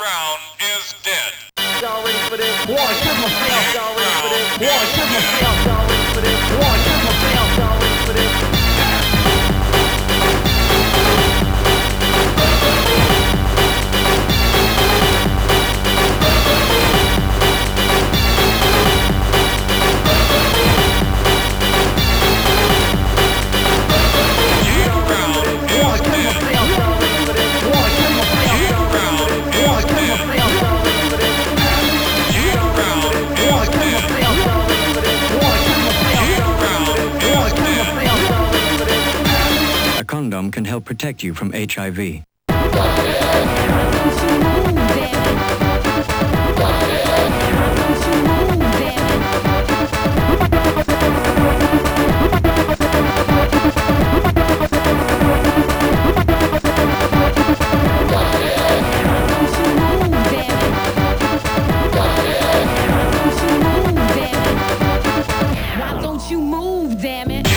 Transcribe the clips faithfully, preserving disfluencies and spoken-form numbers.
Brown is dead. Y'all ready for this? One, kill myself. Y'all ready for this? One, kill myself. Y'all ready for this? One, kill myself. Y'all ready for this? A condom can help protect you from H I V. Why don't you move, damn it?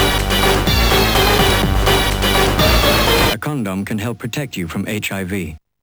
A condom can help protect you from H I V.